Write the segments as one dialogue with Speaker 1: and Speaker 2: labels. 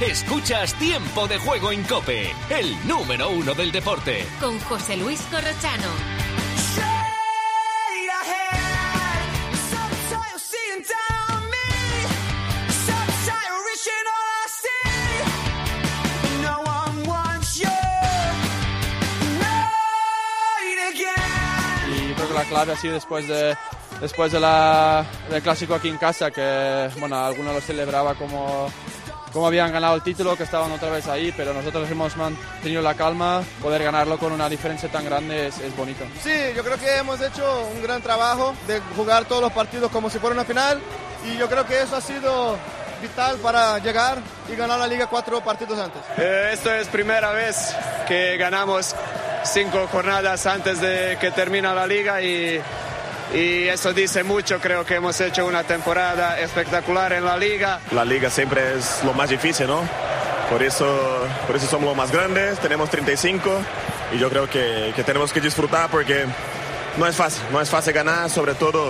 Speaker 1: Escuchas Tiempo de Juego en COPE, el número 1 del deporte.
Speaker 2: Con José Luis Corrochano.
Speaker 3: Y creo que la clave ha sido después del clásico aquí en casa, que bueno, algunos lo celebraba como habían ganado el título, que estaban otra vez ahí, pero nosotros hemos mantenido la calma. Poder ganarlo con una diferencia tan grande es bonito.
Speaker 4: Sí, yo creo que hemos hecho un gran trabajo de jugar todos los partidos como si fuera una final, y yo creo que eso ha sido vital para llegar y ganar la Liga 4 partidos antes.
Speaker 5: Esto es primera vez que ganamos 5 jornadas antes de que termine la Liga, y eso dice mucho. Creo que hemos hecho una temporada espectacular en la Liga.
Speaker 6: La Liga siempre es lo más difícil, ¿no? Por eso somos los más grandes, tenemos 35, y yo creo que tenemos que disfrutar, porque no es fácil ganar, sobre todo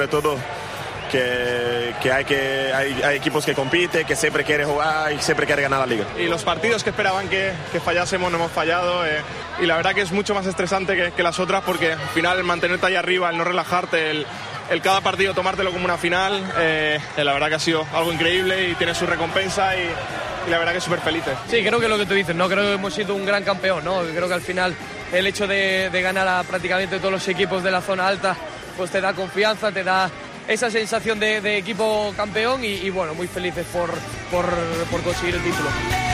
Speaker 6: que hay equipos que compiten, que siempre quieren jugar y siempre quieren ganar la Liga.
Speaker 5: Y los partidos que esperaban que fallásemos no hemos fallado, y la verdad que es mucho más estresante que las otras, porque al final el mantenerte ahí arriba, el no relajarte, el cada partido tomártelo como una final, la verdad que ha sido algo increíble y tiene su recompensa, y la verdad que súper felices.
Speaker 7: Sí, creo que lo que tú dices, ¿no? Creo que hemos sido un gran campeón, ¿no? Creo que al final el hecho de ganar a prácticamente todos los equipos de la zona alta pues te da confianza, te da esa sensación de equipo campeón, y bueno, muy felices por conseguir el título.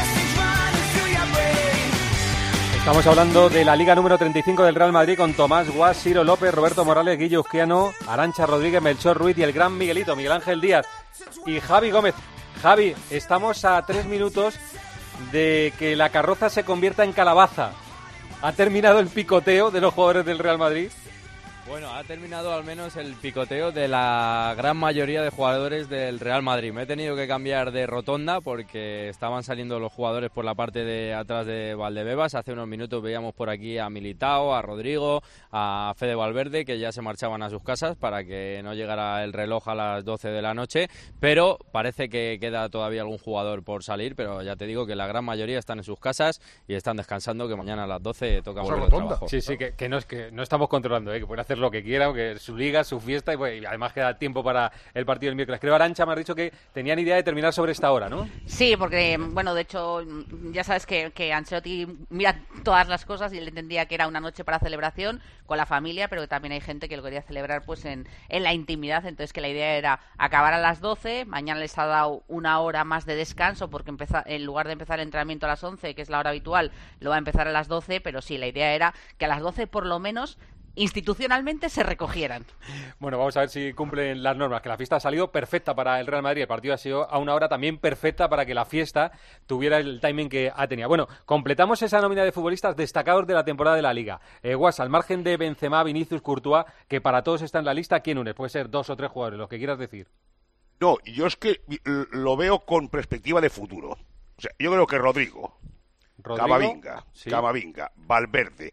Speaker 8: Estamos hablando de la Liga número 35 del Real Madrid con Tomás Guas, Ciro López, Roberto Morales, Guillo Uzquiano, Arantxa Rodríguez, Melchor Ruiz y el gran Miguelito, Miguel Ángel Díaz y Javi Gómez. Javi, estamos a 3 minutos de que la carroza se convierta en calabaza. ¿Ha terminado el picoteo de los jugadores del Real Madrid?
Speaker 9: Bueno, ha terminado al menos el picoteo de la gran mayoría de jugadores del Real Madrid. Me he tenido que cambiar de rotonda porque estaban saliendo los jugadores por la parte de atrás de Valdebebas. Hace unos minutos veíamos por aquí a Militao, a Rodrigo, a Fede Valverde, que ya se marchaban a sus casas para que no llegara el reloj a las 12 de la noche. Pero parece que queda todavía algún jugador por salir, pero ya te digo que la gran mayoría están en sus casas y están descansando, que mañana a las 12 toca volver al trabajo.
Speaker 8: Sí, que no estamos controlando, que pueden hacer lo que quieran, que su liga, su fiesta, y además queda tiempo para el partido del miércoles. Creo, Arantxa, me has dicho que tenían idea de terminar sobre esta hora, ¿no?
Speaker 10: Sí, porque, bueno, de hecho, ya sabes que Ancelotti mira todas las cosas, y él entendía que era una noche para celebración con la familia, pero que también hay gente que lo quería celebrar pues en la intimidad. Entonces, que la idea era acabar a las 12, mañana les ha dado una hora más de descanso, porque en lugar de empezar el entrenamiento a las 11, que es la hora habitual, lo va a empezar a las 12, pero sí, la idea era que a las 12 por lo menos institucionalmente se recogieran.
Speaker 8: Bueno, vamos a ver si cumplen las normas, que la fiesta ha salido perfecta para el Real Madrid, el partido ha sido a una hora también perfecta para que la fiesta tuviera el timing que ha tenido. Bueno, completamos esa nómina de futbolistas destacados de la temporada de la Liga. Guas, al margen de Benzema, Vinicius, Courtois, que para todos está en la lista, ¿quién unes? Puede ser 2 o 3 jugadores, lo que quieras decir.
Speaker 11: No, yo es que lo veo con perspectiva de futuro. O sea, yo creo que Rodrigo, Camavinga, sí. Valverde,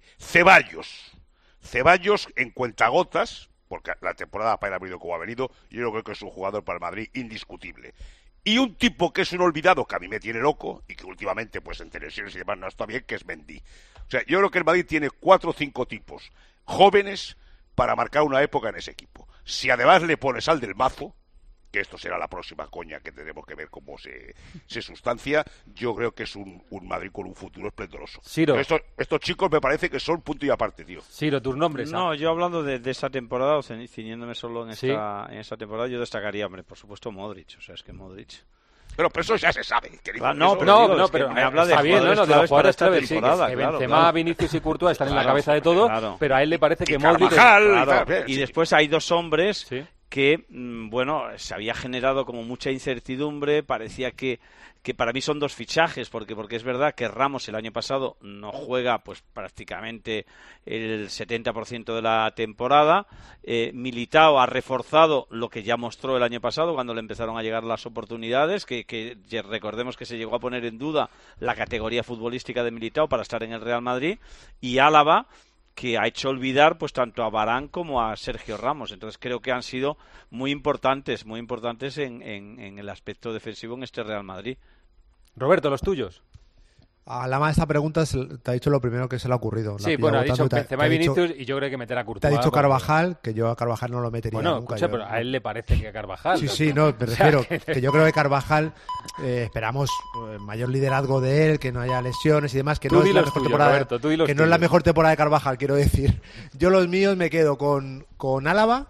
Speaker 11: Ceballos en cuentagotas, porque la temporada para ha venido como ha venido, yo creo que es un jugador para el Madrid indiscutible. Y un tipo que es un olvidado, que a mí me tiene loco, y que últimamente pues en televisiones y demás no está bien, que es Mendy. O sea, yo creo que el Madrid tiene 4 o 5 tipos jóvenes para marcar una época en ese equipo. Si además le pones al del Mazo, que esto será la próxima coña que tenemos que ver cómo se sustancia, yo creo que es un Madrid con un futuro esplendoroso. Estos chicos me parece que son punto y aparte, tío.
Speaker 8: Ciro, tus nombres.
Speaker 12: No, yo hablando de esta temporada, o ciñéndome solo en esta temporada, yo destacaría, hombre, por supuesto, Modric. O sea, es que Modric...
Speaker 11: Pero eso ya se sabe.
Speaker 12: Pero me habla de jugadores para esta temporada.
Speaker 8: Benzema, Vinicius y Courtois están en la cabeza de todo, pero a él le parece que Modric...
Speaker 12: Y después hay 2 hombres... ¿Sí? Que, bueno, se había generado como mucha incertidumbre, parecía que para mí son 2 fichajes, porque es verdad que Ramos el año pasado no juega pues prácticamente el 70% de la temporada, Militao ha reforzado lo que ya mostró el año pasado cuando le empezaron a llegar las oportunidades, que recordemos que se llegó a poner en duda la categoría futbolística de Militao para estar en el Real Madrid, y Álava, que ha hecho olvidar pues tanto a Varane como a Sergio Ramos. Entonces creo que han sido muy importantes en el aspecto defensivo en este Real Madrid.
Speaker 8: Roberto, los tuyos.
Speaker 13: A Lama esta pregunta te ha dicho lo primero que se le ha ocurrido.
Speaker 8: Sí, bueno, ha dicho Benzema y Vinicius y yo creo que meter a Courtois.
Speaker 13: Te ha dicho Carvajal, que yo a Carvajal no lo metería nunca.
Speaker 8: Bueno, escucha, pero a él le parece que a Carvajal.
Speaker 13: Sí, no, me refiero que yo creo que Carvajal esperamos mayor liderazgo de él, que no haya lesiones y demás, que no es la mejor temporada, Roberto, que no es la mejor temporada de Carvajal, quiero decir. Yo los míos me quedo con Álava.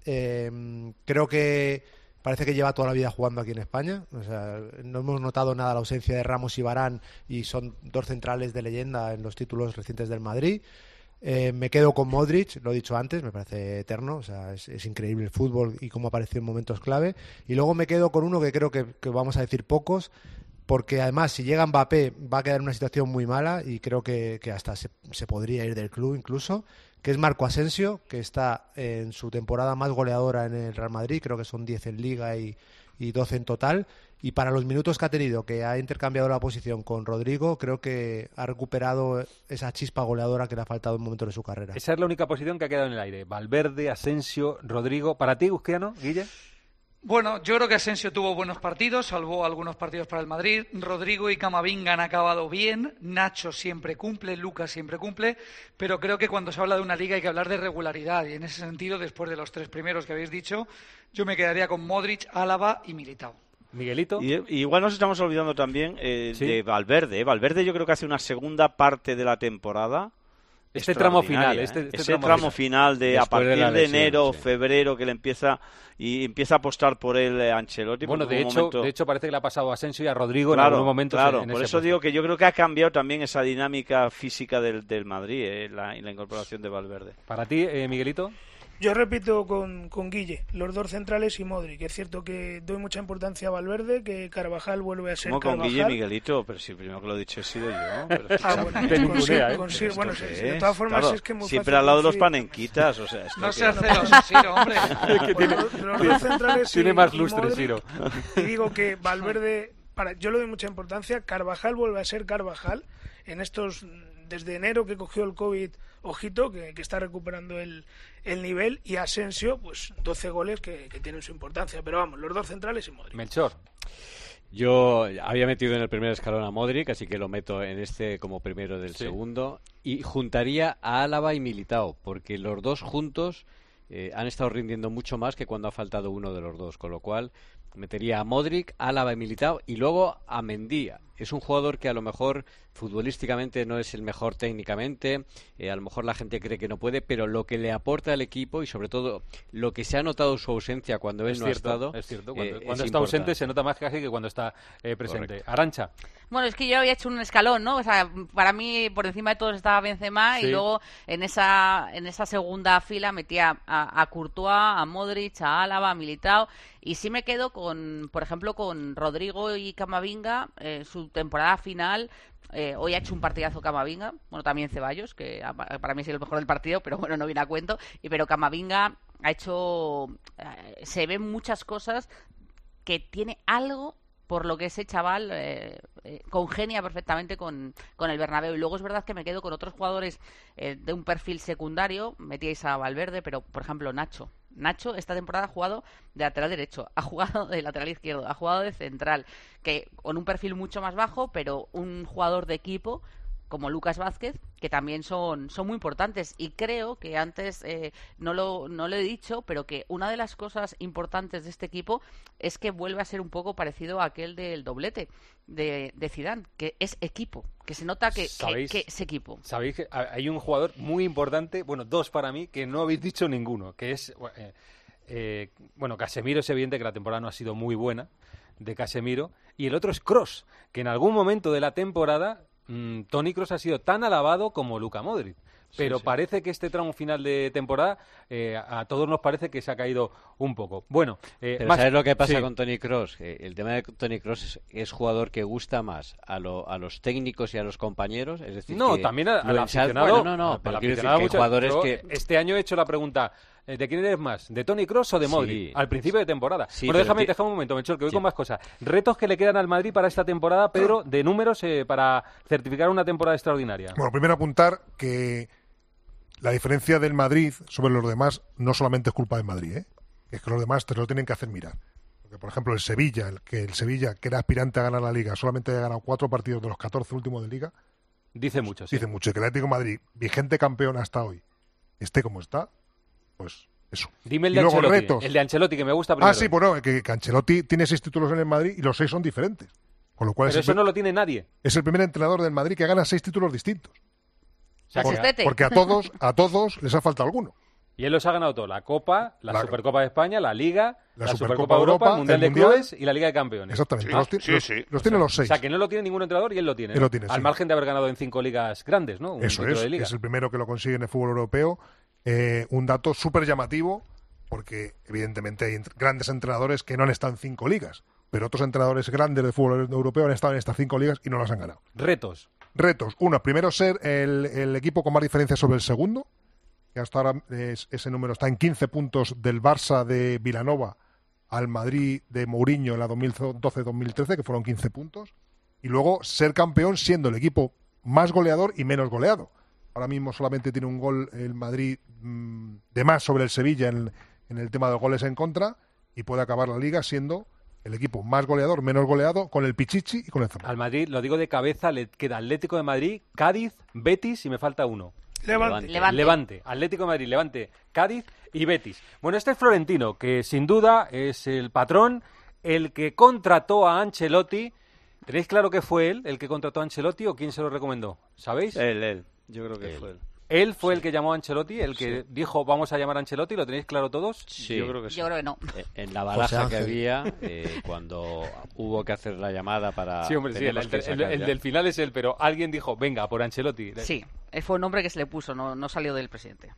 Speaker 13: Creo que parece que lleva toda la vida jugando aquí en España. O sea, no hemos notado nada la ausencia de Ramos y Varane, y son dos centrales de leyenda en los títulos recientes del Madrid. Me quedo con Modric, lo he dicho antes, me parece eterno. O sea, es increíble el fútbol y cómo apareció en momentos clave. Y luego me quedo con uno que creo que vamos a decir pocos, porque además si llega Mbappé va a quedar en una situación muy mala y creo que hasta se podría ir del club incluso, que es Marco Asensio, que está en su temporada más goleadora en el Real Madrid, creo que son 10 en Liga y 12 en total, y para los minutos que ha tenido, que ha intercambiado la posición con Rodrigo, creo que ha recuperado esa chispa goleadora que le ha faltado en momentos de su carrera.
Speaker 8: Esa es la única posición que ha quedado en el aire. Valverde, Asensio, Rodrigo. ¿Para ti, Gusquiano, Guille?
Speaker 14: Bueno, yo creo que Asensio tuvo buenos partidos, salvó algunos partidos para el Madrid. Rodrigo y Camavinga han acabado bien, Nacho siempre cumple, Lucas siempre cumple, pero creo que cuando se habla de una liga hay que hablar de regularidad, y en ese sentido, después de los tres primeros que habéis dicho, yo me quedaría con Modric, Álava y Militao.
Speaker 8: Miguelito.
Speaker 12: Y igual nos estamos olvidando también de Valverde. Valverde yo creo que hace una segunda parte de la temporada.
Speaker 8: Este tramo final,
Speaker 12: ese tramo final de a partir de enero, febrero, que le empieza a apostar por él Ancelotti.
Speaker 8: Bueno, de hecho parece que le ha pasado a Asensio y a Rodrigo en algún momento.
Speaker 12: Claro, por eso digo que yo creo que ha cambiado también esa dinámica física del Madrid, la incorporación de Valverde.
Speaker 8: Para ti, Miguelito.
Speaker 15: Yo repito con Guille, los dos centrales y Modric. Es cierto que doy mucha importancia a Valverde, que Carvajal vuelve a ser Carvajal.
Speaker 12: Con Guille Miguelito, pero si el primero que lo he dicho he sido yo. Pero
Speaker 15: bueno, de todas formas
Speaker 12: claro,
Speaker 15: es que muy
Speaker 12: siempre al lado de los panenquitas, o sea...
Speaker 14: No seas celoso, Siro, hombre.
Speaker 15: Los dos centrales
Speaker 8: tiene más lustre, Siro.
Speaker 15: Y digo que Valverde, yo le doy mucha importancia, Carvajal vuelve a ser Carvajal en estos... Desde enero que cogió el COVID, ojito, que está recuperando el nivel, y Asensio, pues 12 goles que tienen su importancia. Pero vamos, los dos centrales y Modric.
Speaker 8: Melchor.
Speaker 9: Yo había metido en el primer escalón a Modric, así que lo meto en este como primero del segundo. Y juntaría a Álava y Militao, porque los dos juntos han estado rindiendo mucho más que cuando ha faltado uno de los dos. Con lo cual metería a Modric, Álava y Militao, y luego a Mendy. Es un jugador que a lo mejor futbolísticamente no es el mejor técnicamente, a lo mejor la gente cree que no puede, pero lo que le aporta al equipo y sobre todo lo que se ha notado su ausencia cuando él no ha estado...
Speaker 8: Es cierto, cuando está ausente se nota más casi que cuando está presente. Correcto. Arancha.
Speaker 10: Bueno, es que yo había hecho un escalón, ¿no? O sea, para mí por encima de todos estaba Benzema, y luego en esa segunda fila metía a Courtois, a Modric, a Álava, a Militao, y sí me quedo por ejemplo, con Rodrigo y Camavinga, su temporada final. Hoy ha hecho un partidazo Camavinga, bueno, también Ceballos, que para mí es el mejor del partido, pero bueno, no viene a cuento, pero Camavinga ha hecho, se ven muchas cosas que tiene algo por lo que ese chaval congenia perfectamente con el Bernabéu. Y luego es verdad que me quedo con otros jugadores de un perfil secundario. Metíais a Valverde, pero por ejemplo Nacho esta temporada ha jugado de lateral derecho, ha jugado de lateral izquierdo, ha jugado de central, que con un perfil mucho más bajo, pero un jugador de equipo como Lucas Vázquez, que también son muy importantes. Y creo que antes no lo he dicho, pero que una de las cosas importantes de este equipo es que vuelve a ser un poco parecido a aquel del doblete de Zidane, que es equipo, que se nota que es equipo.
Speaker 8: Sabéis que hay un jugador muy importante, bueno, dos para mí, que no habéis dicho ninguno, que es, Casemiro. Es evidente que la temporada no ha sido muy buena de Casemiro, y el otro es Kroos, que en algún momento de la temporada Toni Kroos ha sido tan alabado como Luka Modric, pero parece que este tramo final de temporada a todos nos parece que se ha caído un poco. Bueno,
Speaker 9: pero ¿sabes lo que pasa con Toni Kroos? El tema de Toni Kroos es jugador que gusta más a los técnicos y a los compañeros, es decir,
Speaker 8: también al aficionado.
Speaker 9: Pero quiero decir que hay jugadores que
Speaker 8: este año he hecho la pregunta: ¿de quién eres más? ¿De Toni Kroos o de Modric? Al principio de temporada. Bueno, déjame un momento, Melchor, que voy con más cosas. Retos que le quedan al Madrid para esta temporada, Pedro, de números para certificar una temporada extraordinaria.
Speaker 16: Bueno, primero apuntar que la diferencia del Madrid sobre los demás no solamente es culpa del Madrid, es que los demás te lo tienen que hacer mirar. Porque, por ejemplo, el Sevilla, que era aspirante a ganar la Liga, solamente haya ganado 4 partidos de los 14 últimos de Liga.
Speaker 8: Dice mucho, sí.
Speaker 16: Dice mucho. Que el Atlético de Madrid, vigente campeón hasta hoy, esté como está, pues eso.
Speaker 8: Dime el de Ancelotti. Retos. El de Ancelotti, que me gusta primero.
Speaker 16: Sí, bueno, que Ancelotti tiene 6 títulos en el Madrid y los 6 son diferentes. Con lo cual
Speaker 8: pero eso no lo tiene nadie.
Speaker 16: Es el primer entrenador del Madrid que gana 6 títulos distintos.
Speaker 10: O sea,
Speaker 16: porque a todos les ha faltado alguno.
Speaker 8: Y él los ha ganado todo: la Copa, la Supercopa de España, la Liga, la
Speaker 16: Supercopa
Speaker 8: de Europa, el Mundial de Clubes y la Liga de Campeones.
Speaker 16: Exactamente. Los tiene los 6.
Speaker 8: O sea, que no lo tiene ningún entrenador y él lo tiene.
Speaker 16: Él lo tiene,
Speaker 8: al margen de haber ganado en 5 ligas grandes, ¿no?
Speaker 16: Eso es. Es el primero que lo consigue en el fútbol europeo. Un dato súper llamativo, porque evidentemente hay grandes entrenadores que no han estado en 5 ligas, pero otros entrenadores grandes del fútbol europeo han estado en estas 5 ligas y no las han ganado.
Speaker 8: Retos.
Speaker 16: Uno, primero ser el equipo con más diferencia sobre el segundo, que hasta ahora ese número está en 15 puntos del Barça de Vilanova al Madrid de Mourinho en la 2012-2013, que fueron 15 puntos. Y luego ser campeón siendo el equipo más goleador y menos goleado. Ahora mismo solamente tiene un gol el Madrid de más sobre el Sevilla en el tema de goles en contra, y puede acabar la Liga siendo el equipo más goleador, menos goleado, con el Pichichi y con el Zamora.
Speaker 8: Al Madrid, lo digo de cabeza, le queda Atlético de Madrid, Cádiz, Betis y me falta uno. Levante. Atlético de Madrid, Levante, Cádiz y Betis. Bueno, este es Florentino, que sin duda es el patrón, el que contrató a Ancelotti. ¿Tenéis claro que fue él el que contrató a Ancelotti o quién se lo recomendó? ¿Sabéis?
Speaker 12: Él. Yo creo que fue él.
Speaker 8: ¿Él fue el que llamó a Ancelotti? ¿El que dijo vamos a llamar a Ancelotti? ¿Lo tenéis claro todos?
Speaker 12: Sí, yo creo que sí.
Speaker 10: Yo creo que no.
Speaker 17: En la baraja que había, cuando hubo que hacer la llamada para...
Speaker 8: Sí, hombre, sí, el del final es él, pero alguien dijo, venga, por Ancelotti.
Speaker 10: Sí, fue un nombre que se le puso, no salió del presidente.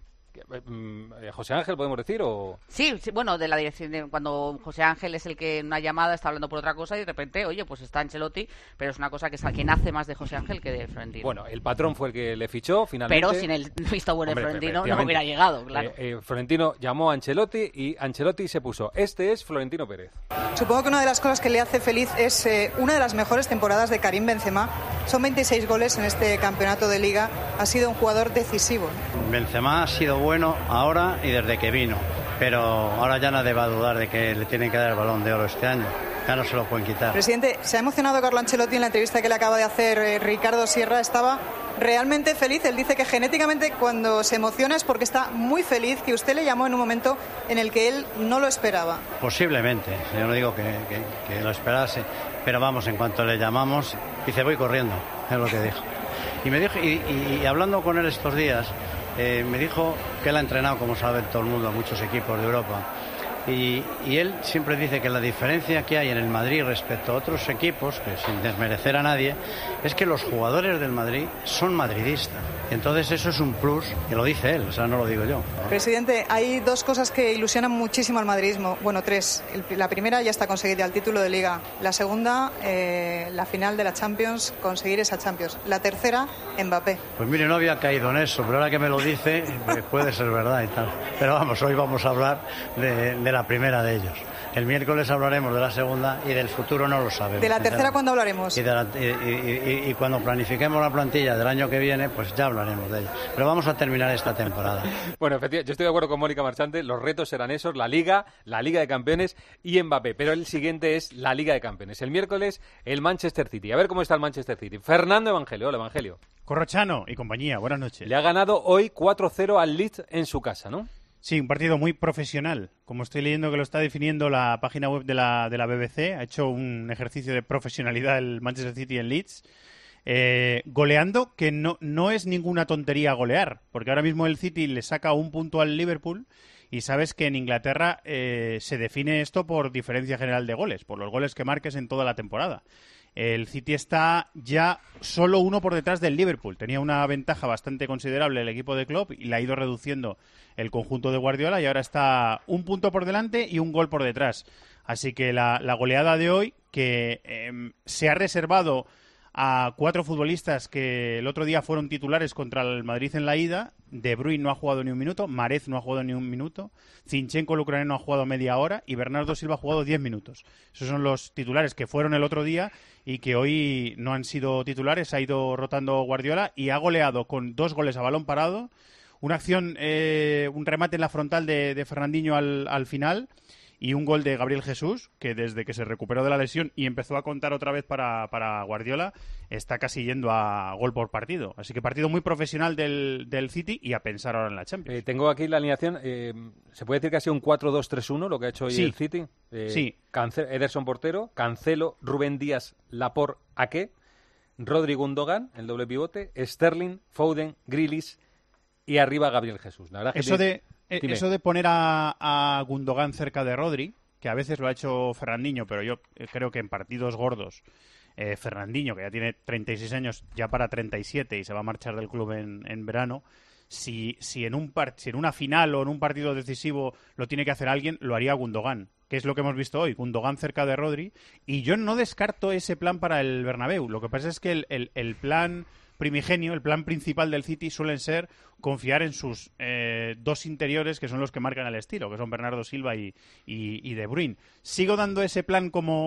Speaker 8: ¿José Ángel podemos decir o...?
Speaker 10: Sí, bueno, de la dirección, cuando José Ángel es el que en una llamada está hablando por otra cosa y de repente, oye, pues está Ancelotti, pero es una cosa que nace más de José Ángel que de Florentino.
Speaker 8: Bueno, el patrón fue el que le fichó finalmente.
Speaker 10: Pero sin el visto bueno de Florentino no hubiera llegado, claro.
Speaker 8: Florentino llamó a Ancelotti y Ancelotti se puso, este es Florentino Pérez.
Speaker 18: Supongo que una de las cosas que le hace feliz es una de las mejores temporadas de Karim Benzema. Son 26 goles en este campeonato de Liga. Ha sido un jugador decisivo.
Speaker 19: Benzema ha sido bueno ahora y desde que vino, pero ahora ya nadie va a dudar de que le tienen que dar el Balón de Oro este año. Ya no se lo pueden quitar.
Speaker 18: Presidente, ¿se ha emocionado Carlo Ancelotti en la entrevista que le acaba de hacer Ricardo Sierra? Estaba realmente feliz. Él dice que genéticamente cuando se emociona es porque está muy feliz, que usted le llamó en un momento en el que él no lo esperaba.
Speaker 19: Posiblemente, yo no digo que lo esperase, pero vamos, en cuanto le llamamos, dice voy corriendo, es lo que dijo. Y me dijo, y hablando con él estos días, me dijo que él ha entrenado, como sabe todo el mundo, a muchos equipos de Europa. Y él siempre dice que la diferencia que hay en el Madrid respecto a otros equipos, que sin desmerecer a nadie, es que los jugadores del Madrid son madridistas. Y entonces eso es un plus, y lo dice él, o sea, no lo digo yo.
Speaker 18: Presidente, hay dos cosas que ilusionan muchísimo al madridismo. Bueno, tres. La primera ya está conseguida, el título de Liga. La segunda, la final de la Champions, conseguir esa Champions. La tercera, Mbappé.
Speaker 19: Pues mire, no había caído en eso, pero ahora que me lo dice, puede ser verdad y tal. Pero vamos, hoy vamos a hablar de la primera de ellos. El miércoles hablaremos de la segunda y del futuro no lo sabemos.
Speaker 18: ¿De la tercera cuándo hablaremos?
Speaker 19: Y cuando planifiquemos la plantilla del año que viene, pues ya hablaremos de ella. Pero vamos a terminar esta temporada.
Speaker 8: Bueno, efectivamente, yo estoy de acuerdo con Mónica Marchante. Los retos serán esos, la Liga de Campeones y Mbappé. Pero el siguiente es la Liga de Campeones. El miércoles, el Manchester City. A ver cómo está el Manchester City. Fernando Evangelio. Hola, Evangelio.
Speaker 20: Corrochano y compañía, buenas noches.
Speaker 8: Le ha ganado hoy 4-0 al Leeds en su casa, ¿no?
Speaker 20: Sí, un partido muy profesional. Como estoy leyendo que lo está definiendo la página web de la BBC, ha hecho un ejercicio de profesionalidad el Manchester City en Leeds, goleando, que no es ninguna tontería golear, porque ahora mismo el City le saca un punto al Liverpool y sabes que en Inglaterra se define esto por diferencia general de goles, por los goles que marques en toda la temporada. El City está ya solo uno por detrás del Liverpool. Tenía una ventaja bastante considerable el equipo de Klopp y la ha ido reduciendo el conjunto de Guardiola y ahora está un punto por delante y un gol por detrás. Así que la goleada de hoy, que se ha reservado a 4 futbolistas que el otro día fueron titulares contra el Madrid en la ida. De Bruyne no ha jugado ni un minuto, Mahrez no ha jugado ni un minuto, Zinchenko, el ucraniano, ha jugado media hora y Bernardo Silva ha jugado 10 minutos. Esos son los titulares que fueron el otro día y que hoy no han sido titulares. Ha ido rotando Guardiola y ha goleado con 2 goles a balón parado, una acción, un remate en la frontal de Fernandinho al final y un gol de Gabriel Jesús, que desde que se recuperó de la lesión y empezó a contar otra vez para Guardiola, está casi yendo a gol por partido. Así que partido muy profesional del City y a pensar ahora en la Champions.
Speaker 8: Tengo aquí la alineación. ¿Se puede decir que ha sido un 4-2-3-1 lo que ha hecho hoy el City?
Speaker 20: Sí.
Speaker 8: Ederson portero, Cancelo, Rubén Díaz, Laporte, Ake, Rodri, Gundogan, el doble pivote, Sterling, Foden, Grealish y arriba Gabriel Jesús. La verdad que
Speaker 20: eso de poner a Gundogan cerca de Rodri, que a veces lo ha hecho Fernandinho, pero yo creo que en partidos gordos, Fernandinho, que ya tiene 36 años, ya para 37 y se va a marchar del club en verano, si en una final o en un partido decisivo lo tiene que hacer alguien, lo haría Gundogan, que es lo que hemos visto hoy, Gundogan cerca de Rodri, y yo no descarto ese plan para el Bernabéu. Lo que pasa es que el plan primigenio, el plan principal del City suelen ser confiar en sus dos interiores, que son los que marcan el estilo, que son Bernardo Silva y De Bruyne. Sigo dando ese plan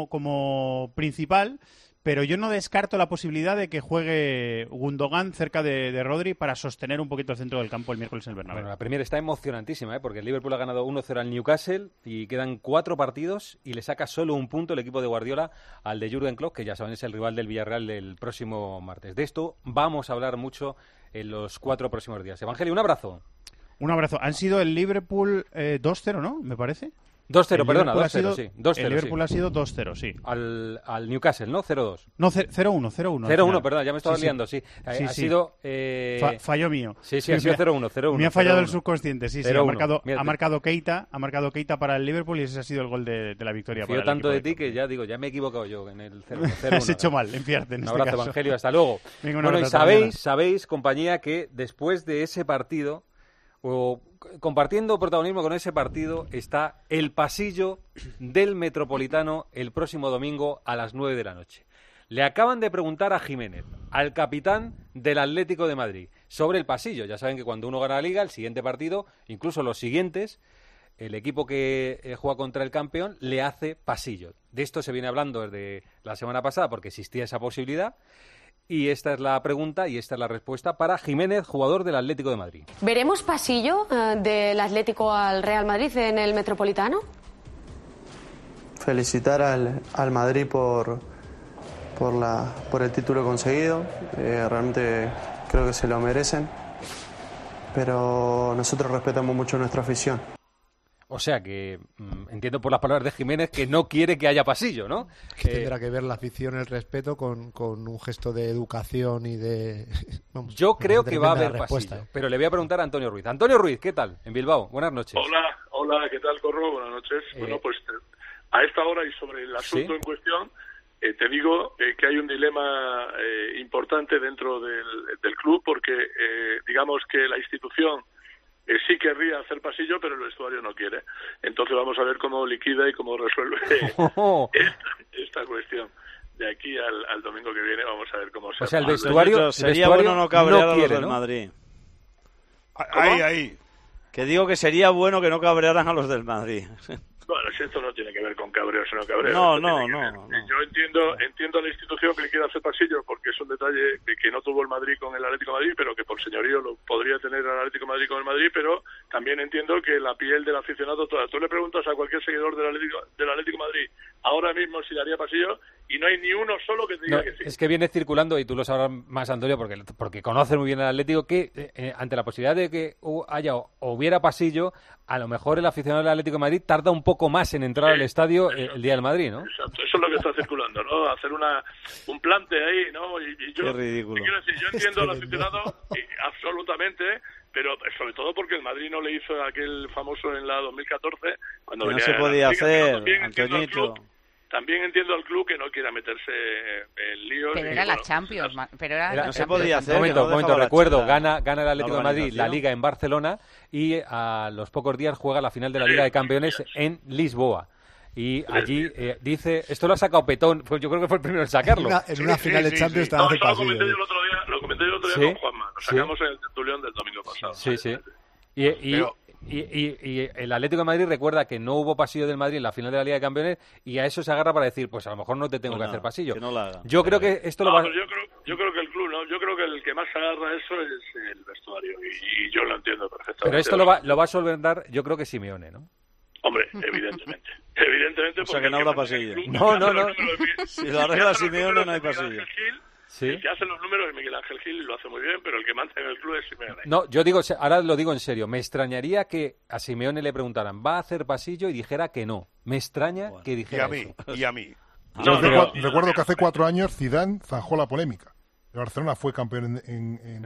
Speaker 20: como principal, pero yo no descarto la posibilidad de que juegue Gundogan cerca de Rodri para sostener un poquito el centro del campo el miércoles en el Bernabéu.
Speaker 8: Bueno, la Premier está emocionantísima, porque el Liverpool ha ganado 1-0 al Newcastle y quedan 4 partidos y le saca solo un punto el equipo de Guardiola al de Jürgen Klopp, que ya saben es el rival del Villarreal del próximo martes. De esto vamos a hablar mucho en los 4 próximos días. Evangelio, un abrazo.
Speaker 20: Un abrazo. Han sido el Liverpool 2-0, ¿no? Me parece.
Speaker 8: 2-0, perdona, 2-0, sí. 2-0,
Speaker 20: el Liverpool ha sido 2-0, sí.
Speaker 8: Al Newcastle, ¿no? 0-2.
Speaker 20: No, 0-1.
Speaker 8: 0-1, perdón, ya me estaba liando, sí. Ha sido...
Speaker 20: fallo mío.
Speaker 8: Sí, ha sido 0-1.
Speaker 20: Me ha fallado el subconsciente, sí. Ha marcado Keita para el Liverpool y ese ha sido el gol de la victoria.
Speaker 8: Fío tanto de ti que ya digo, ya me he equivocado yo en el 0-1.
Speaker 20: Has hecho mal en fiarte en
Speaker 8: este caso. Un abrazo, Evangelio, hasta luego. Bueno, y sabéis, compañía, que después de ese partido... o compartiendo protagonismo con ese partido está el pasillo del Metropolitano el próximo domingo a las 9 de la noche. Le acaban de preguntar a Jiménez, al capitán del Atlético de Madrid, sobre el pasillo. Ya saben que cuando uno gana la Liga, el siguiente partido, incluso los siguientes, el equipo que juega contra el campeón le hace pasillo. De esto se viene hablando desde la semana pasada porque existía esa posibilidad. Y esta es la pregunta y esta es la respuesta para Jiménez, jugador del Atlético de Madrid.
Speaker 21: ¿Veremos pasillo del Atlético al Real Madrid en el Metropolitano?
Speaker 22: Felicitar al Madrid por el título conseguido. Realmente creo que se lo merecen. Pero nosotros respetamos mucho nuestra afición.
Speaker 8: O sea que entiendo por las palabras de Jiménez que no quiere que haya pasillo, ¿no?
Speaker 13: Que tendrá que ver la afición, el respeto con un gesto de educación y de...
Speaker 8: Vamos, yo creo que va a haber pasillo, pero le voy a preguntar a Antonio Ruiz. Antonio Ruiz, ¿qué tal? En Bilbao, buenas noches.
Speaker 23: Hola, ¿qué tal, Corro? Buenas noches. Bueno, pues a esta hora y sobre el asunto en cuestión, te digo que hay un dilema importante dentro del club porque digamos que la institución sí querría hacer pasillo, pero el vestuario no quiere. Entonces vamos a ver cómo liquida y cómo resuelve esta cuestión. De aquí al domingo que viene vamos a ver cómo se...
Speaker 8: O sea, el vestuario
Speaker 12: sería bueno no cabrear a los del
Speaker 8: ¿no?
Speaker 12: Madrid.
Speaker 23: Ahí.
Speaker 12: Que digo que sería bueno que no cabrearan a los del Madrid.
Speaker 23: Bueno, si esto no tiene que ver con cabreos o no cabreos.
Speaker 12: No.
Speaker 23: Yo entiendo a la institución que quiere hacer pasillo porque es un detalle que no tuvo el Madrid con el Atlético de Madrid, pero que por señorío lo podría tener el Atlético de Madrid con el Madrid, pero también entiendo que la piel del aficionado toda. Tú le preguntas a cualquier seguidor del Atlético de Madrid ahora mismo si daría pasillo y no hay ni uno solo que te diga que sí.
Speaker 8: Es que viene circulando, y tú lo sabrás más, Antonio, porque conoces muy bien al Atlético, que ante la posibilidad de que hubiera pasillo, a lo mejor el aficionado del Atlético de Madrid tarda un poco más en entrar al estadio el día del Madrid, ¿no?
Speaker 23: Exacto, eso es lo que está circulando, ¿no? Hacer un plante ahí, ¿no? Y yo,
Speaker 12: qué ridículo.
Speaker 23: Quiero decir, yo entiendo al aficionado absolutamente, pero sobre todo porque el Madrid no le hizo aquel famoso en la 2014 cuando
Speaker 12: no se podía hacer, Antoñito.
Speaker 23: También entiendo al club que no quiera meterse en líos.
Speaker 10: Pero era la Champions.
Speaker 12: No se podía hacer.
Speaker 8: Un momento, recuerdo, gana el Atlético de Madrid la Liga en Barcelona y a los pocos días juega la final de la Liga de Campeones en Lisboa. Y allí dice, esto lo ha sacado Petón, pues yo creo que fue el primero en sacarlo.
Speaker 13: En una final de Champions estaba hace pasillo.
Speaker 23: Lo comenté yo el otro día con Juanma. Lo sacamos en el tertulión del domingo pasado.
Speaker 8: Sí. Y el Atlético de Madrid recuerda que no hubo pasillo del Madrid en la final de la Liga de Campeones y a eso se agarra para decir, pues a lo mejor no te tengo que hacer pasillo.
Speaker 12: Que no la haga.
Speaker 8: Yo creo que esto lo va...
Speaker 23: Yo creo que el club, ¿no? Yo creo que el que más se agarra a eso es el vestuario y yo lo entiendo perfectamente.
Speaker 8: Pero esto lo va a solventar, yo creo que Simeone, ¿no?
Speaker 23: Hombre, evidentemente. Evidentemente.
Speaker 12: O sea que no habrá pasillo.
Speaker 23: No.
Speaker 12: Si lo arregla Simeone no hay pasillo.
Speaker 23: Sí. El que hace los números es Miguel Ángel Gil y lo hace muy bien, pero el que manda en el club es Simeone.
Speaker 8: No, yo digo, ahora lo digo en serio, me extrañaría que a Simeone le preguntaran, ¿va a hacer pasillo? Y dijera que no. Me extraña que dijera eso.
Speaker 11: Y a mí.
Speaker 16: Recuerdo que hace 4 años Zidane zanjó la polémica. El Barcelona fue campeón en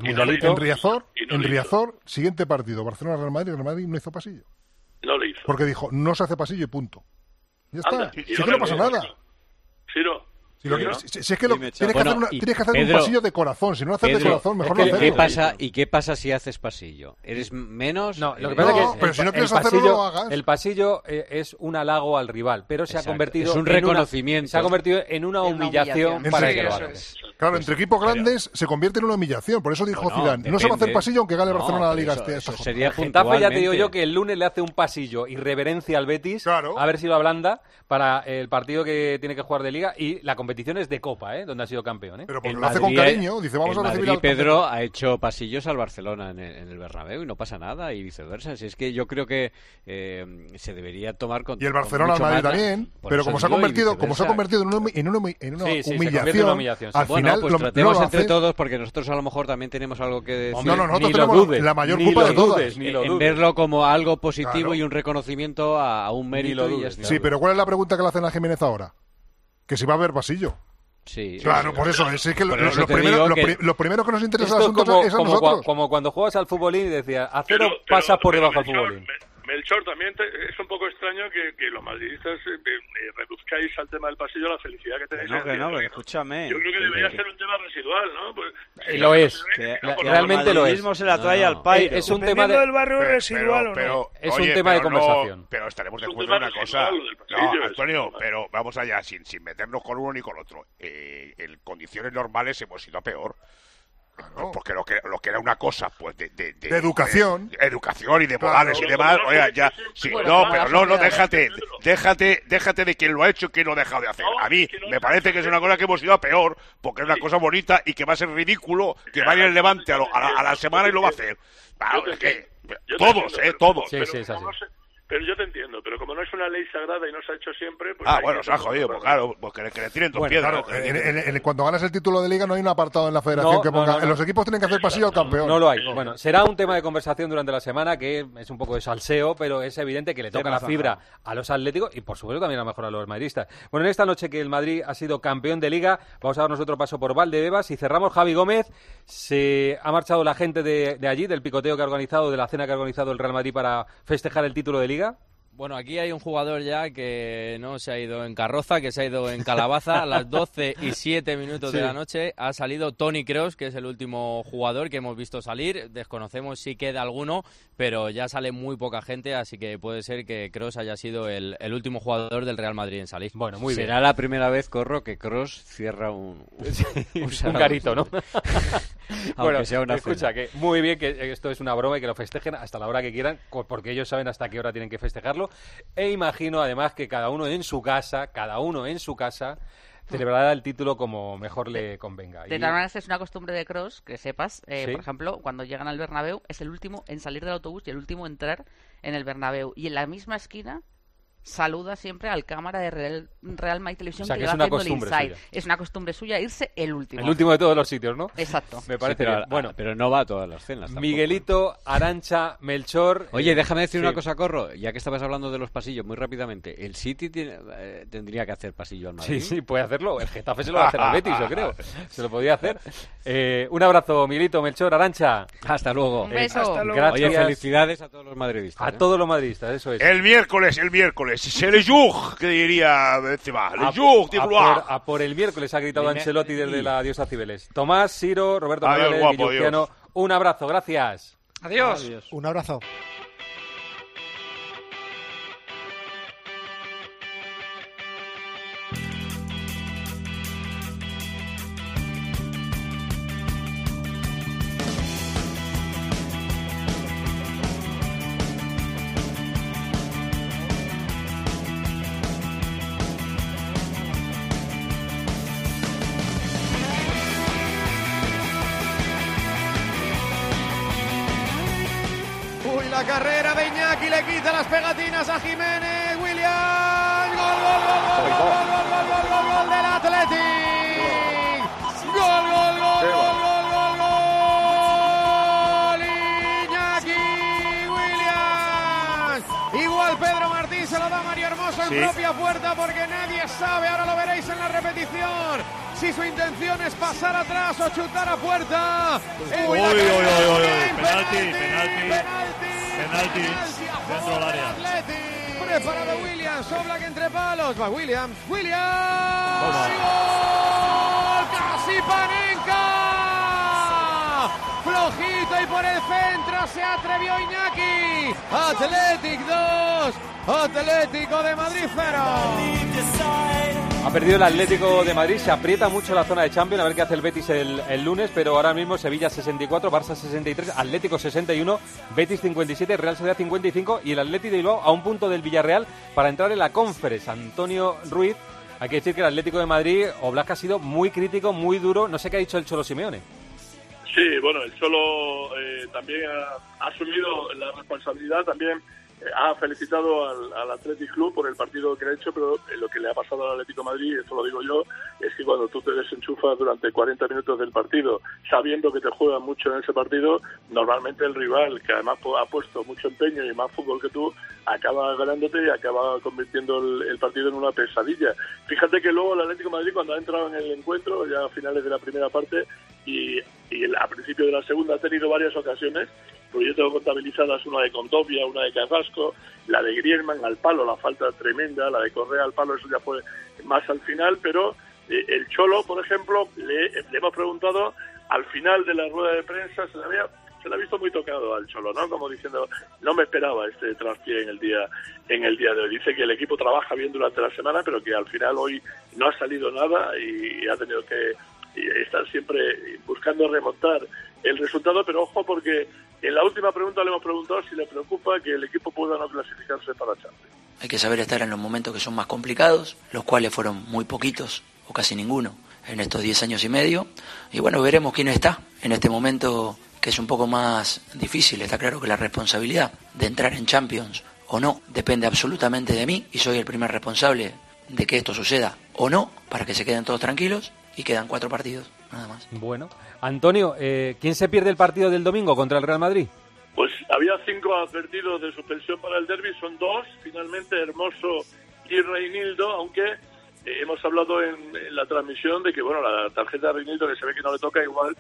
Speaker 16: Riazor, siguiente partido, Barcelona-Real Madrid, Real Madrid no hizo pasillo.
Speaker 23: No lo hizo.
Speaker 16: Porque dijo, no se hace pasillo y punto. Ya está.
Speaker 23: Anda,
Speaker 16: si es que no pasa nada.
Speaker 23: Ciro.
Speaker 16: Si es que tienes que hacer un pasillo de corazón. Si no haces de corazón, mejor no hacerlo.
Speaker 17: ¿Qué pasa si haces pasillo? ¿Eres menos?
Speaker 8: No, lo que pasa es que
Speaker 16: pero si no quieres hacerlo, no lo hagas.
Speaker 8: El pasillo es un halago al rival, pero se ha convertido
Speaker 17: es un reconocimiento.
Speaker 8: Se ha convertido en una humillación para que lo hagan.
Speaker 16: Claro, entre equipos grandes se convierte en una humillación. Por eso dijo Zidane, no se va a hacer pasillo aunque gane Barcelona la Liga
Speaker 17: eso sería
Speaker 8: Getafe, ya te digo yo que el lunes le hace un pasillo y reverencia al Betis, a ver si lo ablanda para el partido que tiene que jugar de Liga, y la competición es de Copa, donde ha sido campeón.
Speaker 16: Pero porque lo hace con cariño, dice vamos a recibir al
Speaker 17: Pedro ha hecho pasillos al Barcelona en el Bernabéu y no pasa nada, y viceversa. Si es que yo creo que se debería tomar con.
Speaker 16: Y el Barcelona al Madrid también, pero como se ha convertido en una humillación, al final
Speaker 17: pues tratemos entre todos, porque nosotros a lo mejor también tenemos algo que decir.
Speaker 16: No, nosotros tenemos la mayor culpa de todas.
Speaker 17: En verlo como algo positivo y un reconocimiento a un mérito.
Speaker 16: Sí, pero ¿cuál es la pregunta que le hacen a Jiménez ahora? Que si va a haber pasillo.
Speaker 17: Sí,
Speaker 16: claro, por eso. Es que lo primero que nos interesa es a nosotros.
Speaker 8: Como cuando juegas al futbolín y decías, a cero pasas por debajo del futbolín.
Speaker 23: Melchor, también es un poco extraño que los madridistas reduzcáis al tema del pasillo la felicidad que tenéis.
Speaker 12: No, escúchame.
Speaker 23: Yo creo que debería ser un tema residual, ¿no? Pues,
Speaker 8: lo es. Realmente lo es.
Speaker 12: Se la trae al pairo.
Speaker 8: Es un tema
Speaker 15: del barrio residual,
Speaker 8: es un tema de conversación.
Speaker 11: Pero estaremos de acuerdo en una cosa. No, Antonio, pero vamos allá, sin meternos con uno ni con otro. En condiciones normales hemos ido a peor. Claro. Porque lo que era una cosa pues de
Speaker 16: educación,
Speaker 11: de educación y de modales y demás, oiga, ya sí, déjate de quién lo ha hecho y quién lo ha dejado de hacer. A mí me parece que es una cosa que hemos ido a peor, porque es una cosa bonita y que va a ser ridículo que vaya el Levante a la semana y lo va a hacer. Todos.
Speaker 8: Sí, es así.
Speaker 23: Pero yo te entiendo, pero como no es una ley sagrada y no se ha hecho siempre... Pues
Speaker 11: bueno, se ha jodido, pues claro, pues que le tiren dos piedras.
Speaker 16: Claro, cuando ganas el título de Liga no hay un apartado en la federación que ponga... Los equipos tienen que hacer pasillo al campeón.
Speaker 8: No lo hay. Bueno, será un tema de conversación durante la semana que es un poco de salseo, pero es evidente que le toca la fibra a los atléticos y por supuesto también a lo mejor a los madridistas. Bueno, en esta noche que el Madrid ha sido campeón de Liga, vamos a darnos otro paso por Valdebebas y cerramos. Javi Gómez, se ha marchado la gente de allí, del picoteo que ha organizado, de la cena que ha organizado el Real Madrid para festejar el título de Liga.
Speaker 9: Bueno, aquí hay un jugador ya que no se ha ido en carroza, que se ha ido en calabaza. A las 12:07 de la noche ha salido Toni Kroos, que es el último jugador que hemos visto salir. Desconocemos si queda alguno, pero ya sale muy poca gente, así que puede ser que Kroos haya sido el último jugador del Real Madrid en salir.
Speaker 17: Bueno, muy bien. Será la primera vez, Corro, que Kroos cierra un
Speaker 8: garito, ¿no? Bueno,
Speaker 17: sea una
Speaker 8: escucha, que muy bien que esto es una broma y que lo festejen hasta la hora que quieran, porque ellos saben hasta qué hora tienen que festejarlo. E imagino además que cada uno en su casa celebrará el título como mejor le convenga.
Speaker 10: De todas maneras es una costumbre de Kroos, que sepas, por ejemplo, cuando llegan al Bernabéu es el último en salir del autobús y el último en entrar en el Bernabéu, y en la misma esquina saluda siempre al cámara de Real Madrid Televisión,
Speaker 8: o sea,
Speaker 10: que
Speaker 8: que
Speaker 10: le va haciendo el inside.
Speaker 8: Suya.
Speaker 10: Es una costumbre suya irse el último.
Speaker 8: El último de todos los sitios, ¿no?
Speaker 10: Exacto.
Speaker 8: Me parece bien. Bueno,
Speaker 17: pero no va a todas las cenas tampoco.
Speaker 8: Miguelito, Arantxa, Melchor...
Speaker 17: Oye, déjame decir una cosa, Corro, ya que estabas hablando de los pasillos, muy rápidamente. El City tendría que hacer pasillo al Madrid.
Speaker 8: Sí, puede hacerlo. El Getafe se lo va a hacer al Betis, yo creo. Se lo podía hacer. Un abrazo, Miguelito, Melchor, Arantxa.
Speaker 17: Hasta luego.
Speaker 10: Un beso.
Speaker 15: Hasta luego.
Speaker 8: Gracias.
Speaker 17: Oye, felicidades a todos los madridistas.
Speaker 8: A todos los madridistas, eso es.
Speaker 11: El miércoles, se le que diría Benzema.
Speaker 8: A por el miércoles ha gritado Ancelotti desde la diosa Cibeles. Tomás, Siro, Roberto Morales, Guilluciano, un abrazo, gracias.
Speaker 14: Adiós.
Speaker 13: Un abrazo.
Speaker 1: La carrera de Iñaki le quita las pegatinas a Jiménez. Williams gol del Athletic. Gol. Iñaki Williams. Igual Pedro Martín se lo da a Mario Hermoso en propia puerta porque nadie sabe, ahora lo veréis en la repetición, si su intención es pasar atrás o chutar a puerta.
Speaker 2: Penalti dentro del área.
Speaker 1: Preparado Williams, Oblak entre palos, va Williams. ¡Gol! ¡Casi Panenka! Flojito y por el centro se atrevió Iñaki. Athletic 2, Atlético de Madrid 0.
Speaker 8: Ha perdido el Atlético de Madrid, se aprieta mucho la zona de Champions, a ver qué hace el Betis el lunes, pero ahora mismo Sevilla 64, Barça 63, Atlético 61, Betis 57, Real Sociedad 55 y el Atlético de Bilbao a un punto del Villarreal para entrar en la Conference. Antonio Ruiz, hay que decir que el Atlético de Madrid, Oblak ha sido muy crítico, muy duro, no sé qué ha dicho el Cholo Simeone.
Speaker 23: Sí, bueno, el Cholo también ha asumido la responsabilidad, también ha felicitado al Athletic Club por el partido que ha hecho, pero lo que le ha pasado al Atlético de Madrid, esto lo digo yo, es que cuando tú te desenchufas durante 40 minutos del partido, sabiendo que te juegan mucho en ese partido, normalmente el rival, que además ha puesto mucho empeño y más fútbol que tú, acaba ganándote y acaba convirtiendo el partido en una pesadilla. Fíjate que luego el Atlético de Madrid, cuando ha entrado en el encuentro, ya a finales de la primera parte y a principio de la segunda, ha tenido varias ocasiones. Pues yo tengo contabilizadas una de Condovia, una de Carrasco, la de Griezmann al palo, la falta tremenda, la de Correa al palo, eso ya fue más al final, pero el Cholo, por ejemplo, le hemos preguntado al final de la rueda de prensa, se le ha visto muy tocado al Cholo, ¿no? Como diciendo, no me esperaba este traspié en el día de hoy. Dice que el equipo trabaja bien durante la semana, pero que al final hoy no ha salido nada y ha tenido que estar siempre buscando remontar el resultado, pero ojo porque en la última pregunta le hemos preguntado si le preocupa que el equipo pueda no clasificarse para Champions.
Speaker 3: Hay que saber estar en los momentos que son más complicados, los cuales fueron muy poquitos o casi ninguno en estos 10 años y medio, y bueno, veremos quién está en este momento que es un poco más difícil. Está claro que la responsabilidad de entrar en Champions o no depende absolutamente de mí y soy el primer responsable de que esto suceda o no, para que se queden todos tranquilos. Y quedan 4 partidos, nada más.
Speaker 8: Bueno, Antonio, ¿quién se pierde el partido del domingo contra el Real Madrid?
Speaker 23: Pues había 5 advertidos de suspensión para el derbi, son 2, finalmente Hermoso y Reinildo, aunque hemos hablado en la transmisión de que bueno, la tarjeta de Reinildo, que se ve que no le toca, igual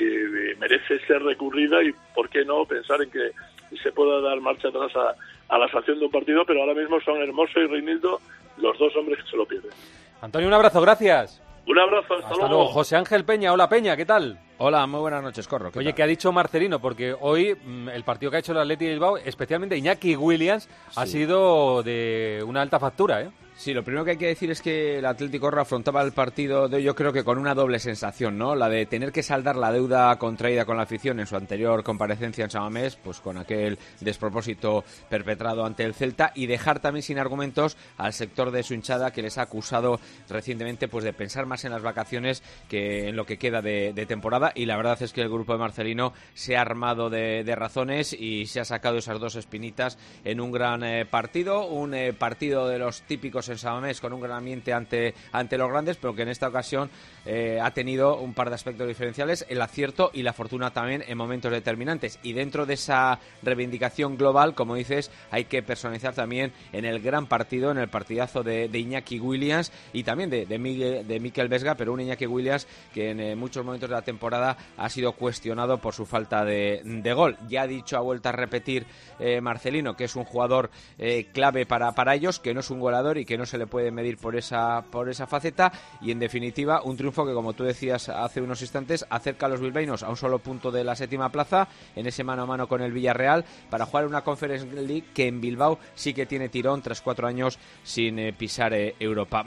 Speaker 23: merece ser recurrida y por qué no pensar en que se pueda dar marcha atrás a la sanción de un partido, pero ahora mismo son Hermoso y Reinildo los 2 hombres que se lo pierden.
Speaker 8: Antonio, un abrazo, gracias.
Speaker 23: Un abrazo, hasta luego.
Speaker 8: José Ángel Peña, hola Peña, ¿qué tal?
Speaker 24: Hola, muy buenas noches, Corro.
Speaker 8: Oye, ¿qué ha dicho Marcelino? Porque hoy el partido que ha hecho el Athletic de Bilbao, especialmente Iñaki Williams, ha sido de una alta factura, ¿eh?
Speaker 24: Sí, lo primero que hay que decir es que el Atlético afrontaba el partido de hoy, yo creo que con una doble sensación, ¿no? La de tener que saldar la deuda contraída con la afición en su anterior comparecencia en San Mamés, pues con aquel despropósito perpetrado ante el Celta, y dejar también sin argumentos al sector de su hinchada que les ha acusado recientemente pues de pensar más en las vacaciones que en lo que queda de temporada, y la verdad es que el grupo de Marcelino se ha armado de razones y se ha sacado esas 2 espinitas en un gran partido, un partido de los típicos en San Mamés con un gran ambiente ante los grandes, pero que en esta ocasión ha tenido un par de aspectos diferenciales, el acierto y la fortuna también en momentos determinantes, y dentro de esa reivindicación global, como dices, hay que personalizar también en el gran partido, en el partidazo de Iñaki Williams y también de Mikel Vesga, pero un Iñaki Williams que en muchos momentos de la temporada ha sido cuestionado por su falta de gol. Ya ha dicho, ha vuelto a repetir Marcelino que es un jugador clave para ellos, que no es un goleador y que no se le puede medir por esa faceta, y en definitiva un triunfo que, como tú decías hace unos instantes, acerca a los bilbaínos a un solo punto de la 7ª plaza en ese mano a mano con el Villarreal para jugar una Conference League que en Bilbao sí que tiene tirón tras 4 años sin pisar Europa.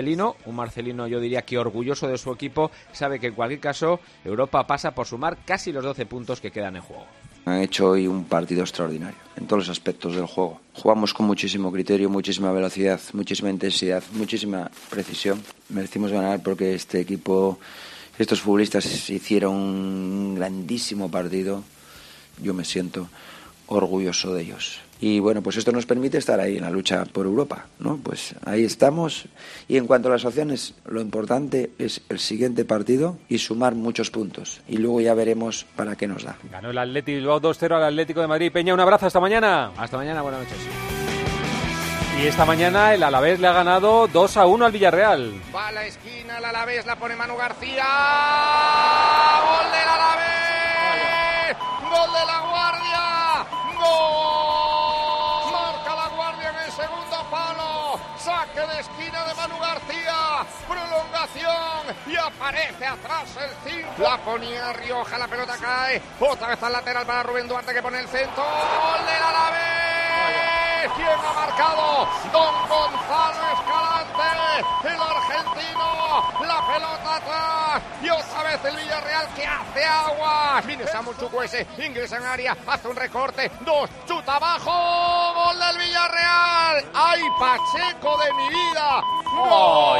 Speaker 24: Un Marcelino yo diría que orgulloso de su equipo, sabe que en cualquier caso Europa pasa por sumar casi los 12 puntos que quedan en juego.
Speaker 25: Han hecho hoy un partido extraordinario en todos los aspectos del juego. Jugamos con muchísimo criterio, muchísima velocidad, muchísima intensidad, muchísima precisión. Merecimos ganar porque este equipo, estos futbolistas hicieron un grandísimo partido. Yo me siento orgulloso de ellos. Y bueno, pues esto nos permite estar ahí en la lucha por Europa, ¿no? Pues ahí estamos. Y en cuanto a las opciones, lo importante es el siguiente partido y sumar muchos puntos. Y luego ya veremos para qué nos da.
Speaker 8: Ganó el Athletic Bilbao 2-0 al Atlético de Madrid. Peña, un abrazo, hasta mañana.
Speaker 24: Hasta mañana, buenas noches.
Speaker 8: Y esta mañana el Alavés le ha ganado 2-1 al Villarreal.
Speaker 1: Va a la esquina, el Alavés la pone Manu García. ¡Gol del Alavés! ¡Gol de La Guardia! ¡Gol! Marca La Guardia en el segundo palo. Saque de esquina de Manu García. Prolongación. Y aparece atrás el 5. La ponía Rioja, la pelota cae. Otra vez al lateral para Rubén Duarte que pone el centro. ¡Gol del Alavés! ¿Quién ha marcado? Don Gonzalo Escalante, el argentino, la pelota atrás y otra vez el Villarreal que hace aguas. Viene Samu Chukwueze, ingresa en área, hace un recorte, 2, chuta abajo, gol del Villarreal. ¡Ay, Pacheco de mi vida! ¡Gol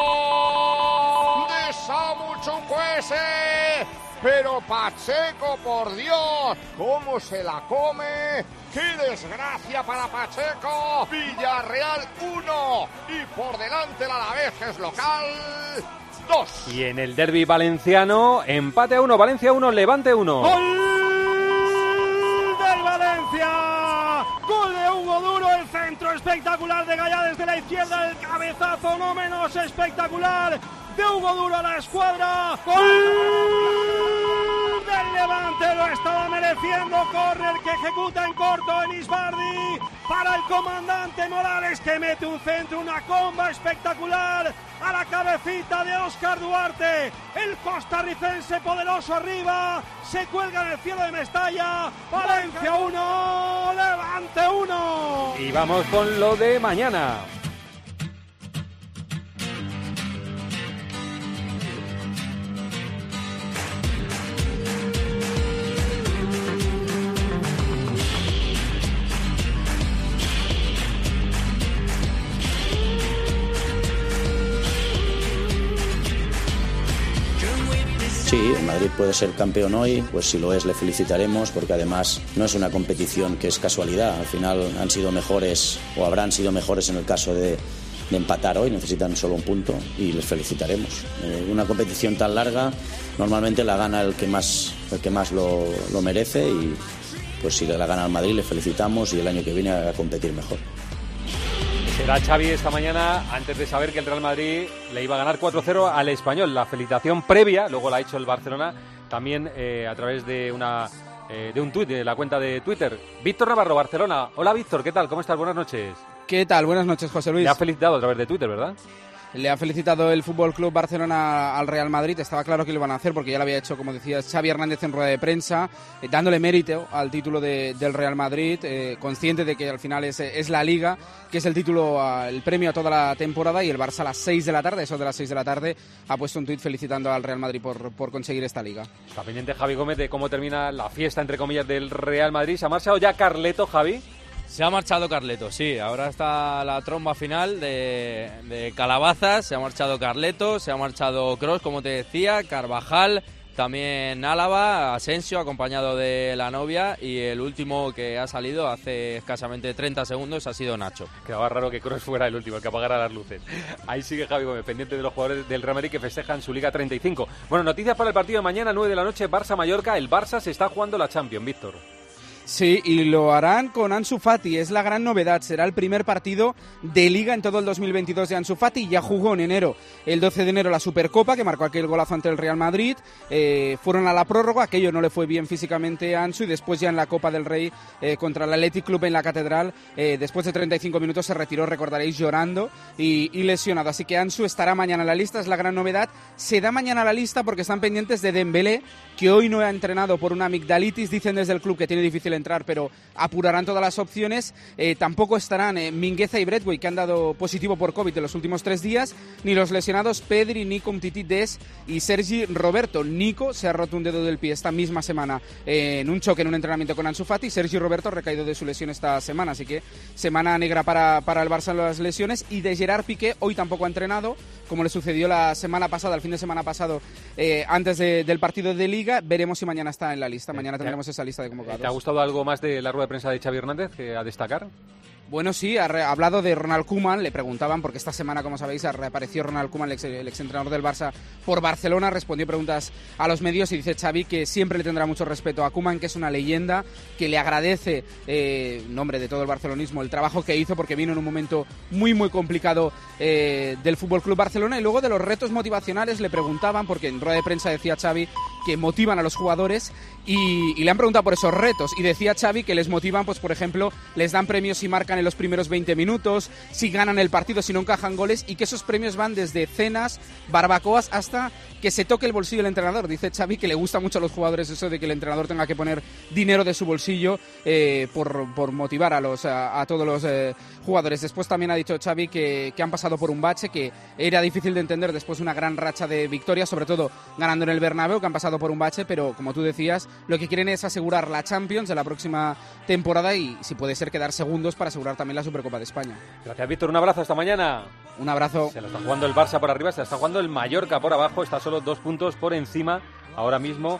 Speaker 1: de Samu Chukwueze! Pero Pacheco, por Dios, ¿cómo se la come? ¡Qué desgracia para Pacheco! Villarreal 1 y por delante el Alavés, que es local, 2.
Speaker 8: Y en el derbi valenciano, empate a 1, Valencia 1, Levante 1.
Speaker 1: ¡Gol del Valencia! ¡Gol de Hugo Duro! El centro espectacular de Gallá desde la izquierda, el cabezazo no menos espectacular de Hugo Duro a la escuadra. ¡Gol del Levante! Lo estaba mereciendo. Córner que ejecuta en corto Enis Bardi para el comandante Morales, que mete un centro, una comba espectacular a la cabecita de Óscar Duarte. El costarricense poderoso arriba, se cuelga en el cielo de Mestalla. Valencia 1, Levante 1.
Speaker 8: Y vamos con lo de mañana.
Speaker 4: Sí, el Madrid puede ser campeón hoy, pues si lo es le felicitaremos, porque además no es una competición que es casualidad. Al final han sido mejores o habrán sido mejores en el caso de empatar hoy, necesitan solo un punto y les felicitaremos. Una competición tan larga normalmente la gana el que más lo merece, y pues si la gana el Madrid le felicitamos y el año que viene a competir mejor.
Speaker 8: Será Xavi esta mañana, antes de saber que el Real Madrid le iba a ganar 4-0 al Español. La felicitación previa, luego la ha hecho el Barcelona, también a través de un tuit, de la cuenta de Twitter. Víctor Navarro, Barcelona. Hola Víctor, ¿qué tal? ¿Cómo estás? Buenas noches.
Speaker 5: ¿Qué tal? Buenas noches, José Luis.
Speaker 8: Le ha felicitado a través de Twitter, ¿verdad?
Speaker 5: Le ha felicitado el Fútbol Club Barcelona al Real Madrid. Estaba claro que lo iban a hacer porque ya lo había hecho, como decía Xavi Hernández en rueda de prensa, dándole mérito al título del Real Madrid, consciente de que al final es la Liga, que es el título, el premio a toda la temporada, y el Barça a las 6 de la tarde, eso de las 6 de la tarde, ha puesto un tuit felicitando al Real Madrid por conseguir esta Liga.
Speaker 8: Está pendiente Javi Gómez de cómo termina la fiesta, entre comillas, del Real Madrid. ¿Se ha marchado ya Carleto, Javi?
Speaker 9: Se ha marchado Carleto, sí. Ahora está la tromba final de calabazas. Se ha marchado Carleto, se ha marchado Kroos, como te decía, Carvajal, también Álava, Asensio, acompañado de la novia, y el último que ha salido hace escasamente 30 segundos ha sido Nacho.
Speaker 8: Quedaba raro que Kroos fuera el último, el que apagara las luces. Ahí sigue Javi Gómez, pendiente de los jugadores del Real Madrid que festejan su Liga 35. Bueno, noticias para el partido de mañana, 9 de la noche, Barça-Mallorca. El Barça se está jugando la Champions, Víctor.
Speaker 5: Sí, y lo harán con Ansu Fati, es la gran novedad. Será el primer partido de Liga en todo el 2022 de Ansu Fati. Ya jugó en enero, el 12 de enero, la Supercopa, que marcó aquel golazo ante el Real Madrid. Fueron a la prórroga, aquello no le fue bien físicamente a Ansu, y después ya en la Copa del Rey contra el Athletic Club en la Catedral, después de 35 minutos se retiró, recordaréis, llorando y lesionado. Así que Ansu estará mañana en la lista, es la gran novedad. Se da mañana la lista porque están pendientes de Dembélé, que hoy no ha entrenado por una amigdalitis. Dicen desde el club que tiene difícil entrar, pero apurarán todas las opciones. Tampoco estarán Mingueza y Braithwaite, que han dado positivo por COVID en los últimos 3 días, ni los lesionados Pedri, Nico, Umtiti, Des y Sergi Roberto. Nico se ha roto un dedo del pie esta misma semana en un choque en un entrenamiento con Ansu Fati. Sergi Roberto ha recaído de su lesión esta semana, así que semana negra para el Barça en las lesiones. Y de Gerard Piqué hoy tampoco ha entrenado, como le sucedió la semana pasada, el fin de semana pasado, antes del partido de Liga. Veremos si mañana está en la lista. Mañana tendremos esa lista de convocados.
Speaker 8: ¿Te ha gustado algo más de la rueda de prensa de Xavi Hernández a destacar?
Speaker 5: Bueno, sí, ha hablado de Ronald Koeman, le preguntaban, porque esta semana, como sabéis, reapareció Ronald Koeman, el exentrenador del Barça, por Barcelona, respondió preguntas a los medios y dice Xavi que siempre le tendrá mucho respeto a Koeman, que es una leyenda, que le agradece, en nombre de todo el barcelonismo, el trabajo que hizo, porque vino en un momento muy, muy complicado del Fútbol Club Barcelona. Y luego de los retos motivacionales le preguntaban, porque en rueda de prensa decía Xavi que motivan a los jugadores, y le han preguntado por esos retos, y decía Xavi que les motivan, pues por ejemplo, les dan premios si marcan en los primeros 20 minutos, si ganan el partido, si no encajan goles, y que esos premios van desde cenas, barbacoas, hasta que se toque el bolsillo del entrenador. Dice Xavi que le gusta mucho a los jugadores eso de que el entrenador tenga que poner dinero de su bolsillo por motivar a todos los jugadores. Después también ha dicho Xavi que han pasado por un bache, que era difícil de entender después de una gran racha de victorias, sobre todo ganando en el Bernabéu, que han pasado por un bache, pero como tú decías, lo que quieren es asegurar la Champions de la próxima temporada y, si puede ser, quedar segundos para asegurar también la Supercopa de España.
Speaker 8: Gracias, Víctor. Un abrazo, hasta mañana.
Speaker 5: Un abrazo.
Speaker 8: Se lo está jugando el Barça por arriba, se lo está jugando el Mallorca por abajo, está solo 2 puntos por encima ahora mismo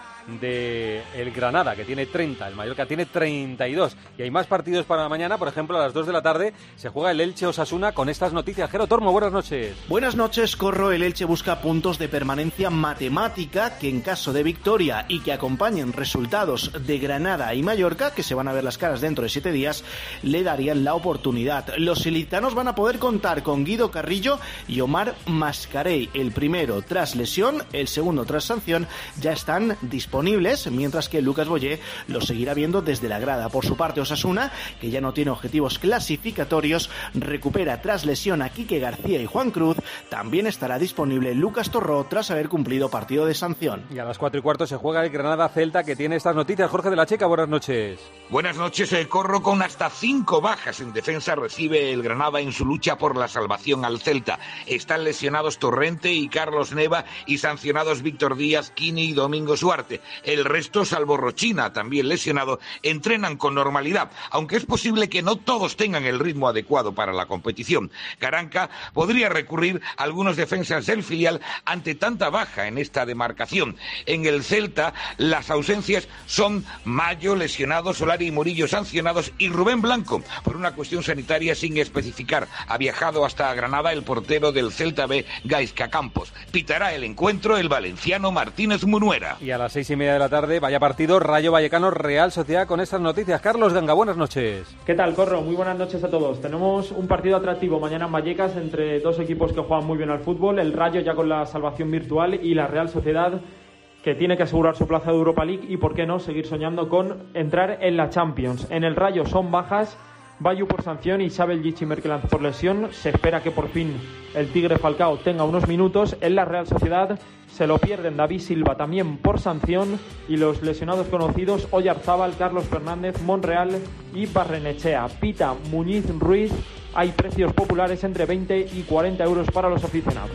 Speaker 8: de el Granada, que tiene 30, el Mallorca tiene 32, y hay más partidos para mañana. Por ejemplo, a las 2 de la tarde se juega el Elche-Osasuna con estas noticias. Jero Tormo, buenas noches.
Speaker 6: Buenas noches, Corro. El Elche busca puntos de permanencia matemática que, en caso de victoria y que acompañen resultados de Granada y Mallorca, que se van a ver las caras dentro de 7 días, le darían la oportunidad. Los ilicitanos van a poder contar con Guido Carrillo y Omar Mascarell, el primero tras lesión, el segundo tras sanción. Ya están disponibles, mientras que Lucas Boyé lo seguirá viendo desde la grada. Por su parte, Osasuna, que ya no tiene objetivos clasificatorios, recupera tras lesión a Quique García y Juan Cruz. También estará disponible Lucas Torró tras haber cumplido partido de sanción.
Speaker 8: Y a las 4:15 se juega el Granada-Celta, que tiene estas noticias. Jorge de la Checa, buenas noches.
Speaker 7: Buenas noches. El Corro, con hasta 5 bajas en defensa, recibe el Granada en su lucha por la salvación al Celta. Están lesionados Torrente y Carlos Neva, y sancionados Víctor Díaz, Quini y Domingo Suarte. El resto, salvo Rochina, también lesionado, entrenan con normalidad, aunque es posible que no todos tengan el ritmo adecuado para la competición. Caranca podría recurrir a algunos defensas del filial ante tanta baja en esta demarcación. En el Celta, las ausencias son Mayo, lesionado, Solari y Murillo sancionados, y Rubén Blanco, por una cuestión sanitaria sin especificar. Ha viajado hasta Granada el portero del Celta B, Gaizka Campos. Pitará el encuentro el valenciano Martínez Munuera.
Speaker 8: Y a las 6:30 de la tarde, vaya partido, Rayo Vallecano, Real Sociedad, con estas noticias. Carlos Ganga, buenas noches.
Speaker 18: ¿Qué tal, Corro? Muy buenas noches a todos. Tenemos un partido atractivo mañana en Vallecas entre dos equipos que juegan muy bien al fútbol. El Rayo ya con la salvación virtual, y la Real Sociedad, que tiene que asegurar su plaza de Europa League y, por qué no, seguir soñando con entrar en la Champions. En el Rayo son bajas Bayu por sanción y Xabel Merkeland por lesión. Se espera que por fin el Tigre Falcao tenga unos minutos. En la Real Sociedad se lo pierden David Silva también por sanción, y los lesionados conocidos Oyarzábal, Carlos Fernández, Monreal y Barrenechea. Pita Muñiz Ruiz. Hay precios populares entre 20 y 40 euros para los aficionados.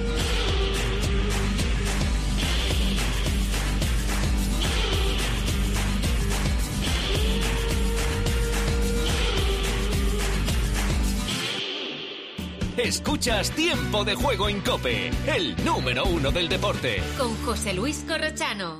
Speaker 19: Escuchas Tiempo de Juego en COPE, el número 1 del deporte.
Speaker 20: Con José Luis Corrochano.